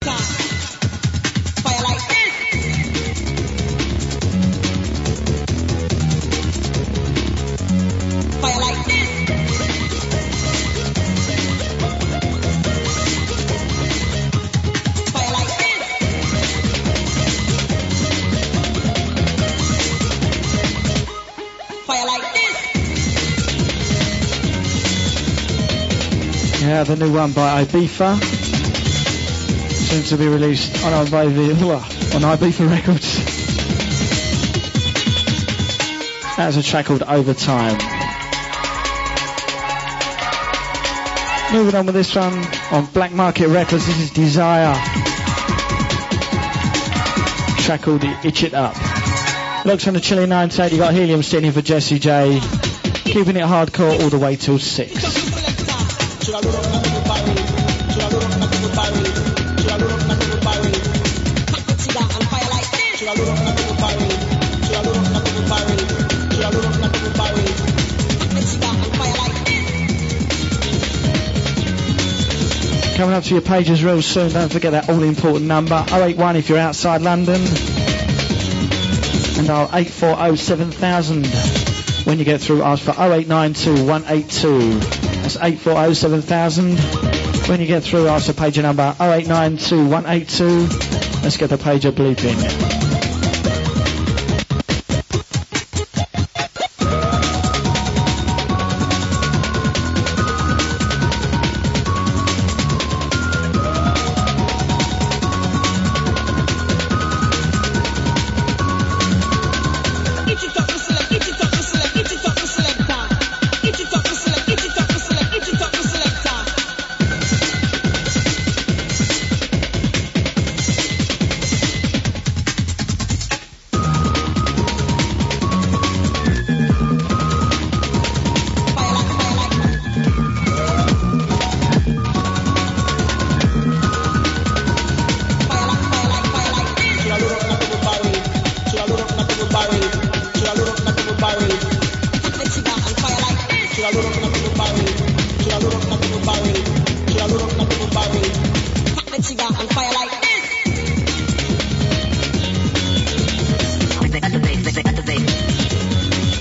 Yeah, the new one by Ibiza, soon to be released on Ibiza Records. That's a track called Overtime. Moving on with this one on Black Market Records, this is Desire. Track called Itch It Up. Looks on the Chilly 98, you got Helium sitting here for Jesse J. Keeping it hardcore all the way till 6. Coming up to your pages real soon, don't forget that all-important number, 081 if you're outside London, and our 840 7000. When you get through, ask for 0892 182. That's 840 7000. When you get through, ask for pager number 0892 182. Let's get the pager bleeping.